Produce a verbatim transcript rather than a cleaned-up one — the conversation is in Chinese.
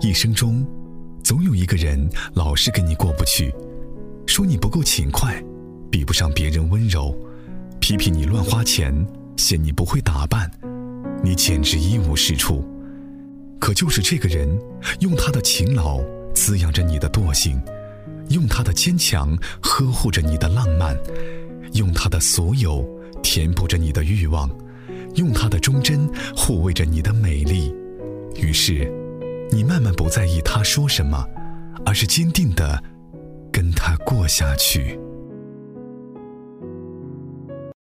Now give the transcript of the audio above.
一生中总有一个人老是跟你过不去，说你不够勤快，比不上别人温柔，批评你乱花钱，嫌你不会打扮，你简直一无是处。可就是这个人，用他的勤劳滋养着你的惰性，用他的坚强呵护着你的浪漫，用他的所有填补着你的欲望，用他的忠贞护卫着你的美丽。于是你慢慢不在意他说什么，而是坚定地跟他过下去。